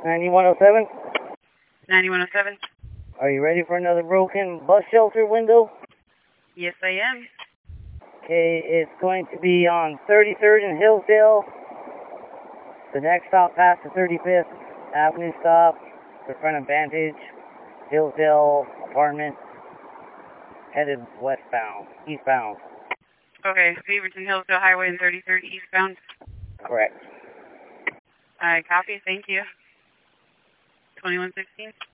9107? 9107. Are you ready for another broken bus shelter window? Yes, I am. Okay, it's going to be on 33rd and Hillsdale. The next stop past the 35th Avenue stop, the front of Vantage, Hillsdale apartment, headed westbound, eastbound. Okay, Beaverton Hillsdale Highway and 33rd eastbound. Correct. I copy, thank you. 2116.